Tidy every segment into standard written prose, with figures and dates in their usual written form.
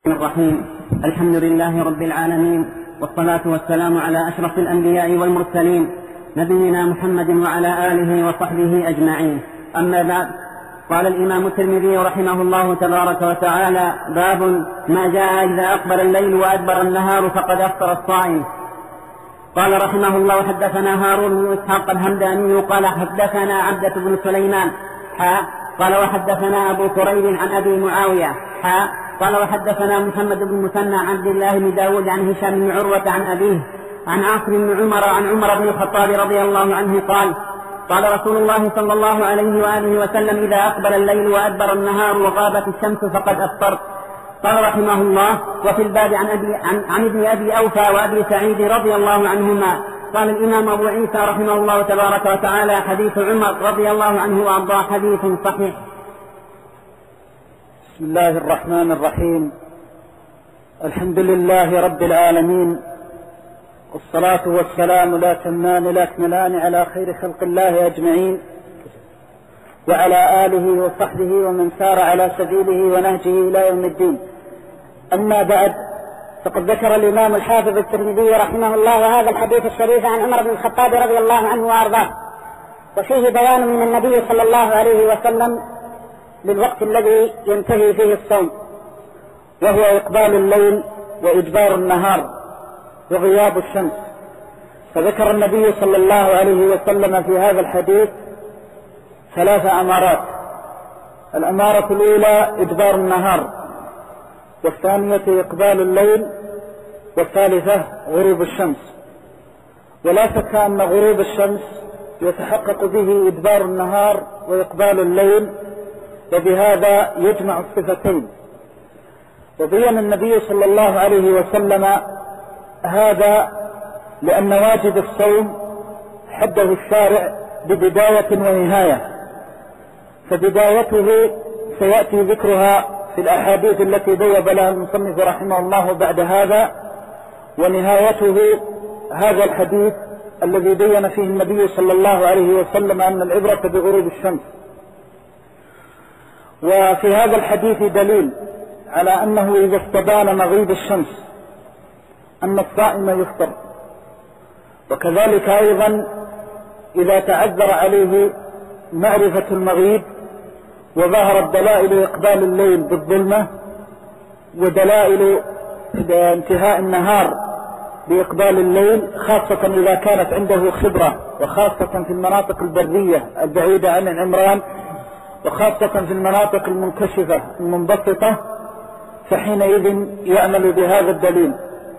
الرحيم. الحمد لله رب العالمين، والصلاة والسلام على أشرف الأنبياء والمرسلين، نبينا محمد وعلى آله وصحبه أجمعين. أما بعد، قال الإمام الترمذي رحمه الله تبارك وتعالى: باب ما جاء إذا أقبل الليل وأدبر النهار فقد أفطر الصائم. قال رحمه الله: حدثنا هارون بن إسحاق الهمداني قال حدثنا عبدة بن سليمان قال وحدثنا أبو كريب عن أبي معاوية قال وحدثنا محمد بن مثنى عن عبد الله بن داود عن هشام بن عروة عن أبيه عن عاصم بن عمر عن عمر بن الخطاب رضي الله عنه قال رسول الله صلى الله عليه وآله وسلم: إذا أقبل الليل وأدبر النهار وغابت الشمس فقد أفطرت. قال رحمه الله: وفي الباب عن ابن أبي أوفى وأبي سعيد رضي الله عنهما. قال الإمام أبو عيسى رحمه الله تبارك وتعالى: حديث عمر رضي الله عنه وأرضاه حديث صحيح. بسم الله الرحمن الرحيم. الحمد لله رب العالمين، والصلاة والسلام لا تمان لا أكملان على خير خلق الله أجمعين، وعلى آله وصحبه ومن سار على سبيله ونهجه إلى يوم الدين. أما بعد، فقد ذكر الإمام الحافظ الترمذي رحمه الله هذا الحديث الشريف عن عمر بن الخطاب رضي الله عنه وأرضاه، وفيه بيان من النبي صلى الله عليه وسلم للوقت الذي ينتهي فيه الصوم، وهو إقبال الليل وإدبار النهار وغياب الشمس. فذكر النبي صلى الله عليه وسلم في هذا الحديث 3 أمارات: الأمارة الأولى إدبار النهار، والثانية إقبال الليل، والثالثة غروب الشمس. ولا شك أن غروب الشمس يتحقق به إدبار النهار وإقبال الليل، وبهذا يجمع الصفتين. وبين النبي صلى الله عليه وسلم هذا لأن واجب الصوم حده الشارع ببداية ونهاية، فبدايته سيأتي ذكرها في الأحاديث التي بوب لها المصنف رحمه الله بعد هذا، ونهايته هذا الحديث الذي بين فيه النبي صلى الله عليه وسلم أن العبرة بغروب الشمس. وفي هذا الحديث دليل على أنه إذا استبان مغيب الشمس أن الصائم يفطر، وكذلك أيضا إذا تعذر عليه معرفة المغيب وظهرت دلائل إقبال الليل بالظلمة ودلائل انتهاء النهار بإقبال الليل، خاصة إذا كانت عنده خبرة، وخاصة في المناطق البرية البعيدة عن العمران، وخاصة في المناطق المنكشفة المنبسطة، فحينئذ يعمل بهذا الدليل.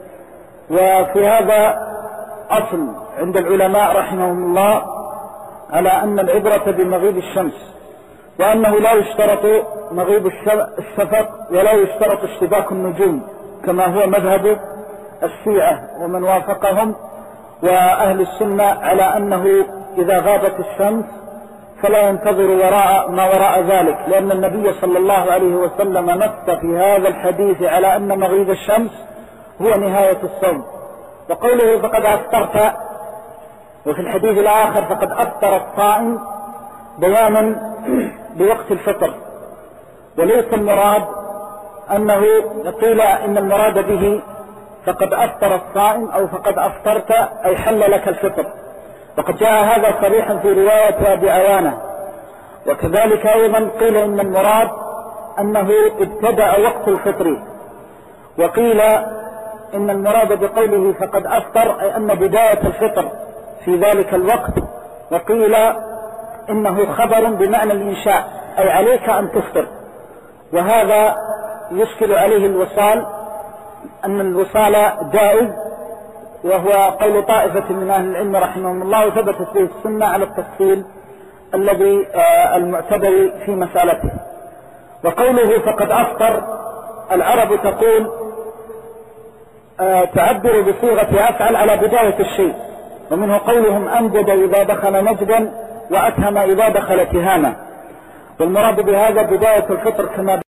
وفي هذا أصل عند العلماء رحمهم الله على أن العبرة بمغيب الشمس، وأنه لا يشترط مغيب الشفق ولا يشترط اشتباك النجوم، كما هو مذهب الشيعة ومن وافقهم وأهل السنة، على أنه إذا غابت الشمس فلا ينتظر ما وراء ذلك، لأن النبي صلى الله عليه وسلم نص في هذا الحديث على أن مغيب الشمس هو نهاية الصوم. وقوله فقد أفطرت، وفي الحديث الآخر فقد أفطر الصائم، بيانا بوقت الفطر، وليس المراد أنه قيل إن المراد به فقد أفطر الصائم أو فقد أفطرت أي حل لك الفطر، وقد جاء هذا صريحا في رواية أبي عوانة. وكذلك أيضا قيل إن المراد أنه ابتدأ وقت الفطر، وقيل إن المراد بقوله فقد أفطر أي أن بداية الفطر في ذلك الوقت، وقيل إنه خبر بمعنى الإنشاء أي عليك أن تفطر. وهذا يشكل عليه الوصال، أن الوصال جائز، وهو قول طائفة من أهل العلم رحمهم الله، وثبتت به السنة على التفصيل الذي المعتبر في مسألته. وقوله فقد أفطر، العرب تقول تعبر بصيغة أفعل على بداية الشيء، ومنه قولهم أنجد إذا دخل نجدا وأتهم إذا دخل تهاما، والمراد بهذا بداية الفطر كما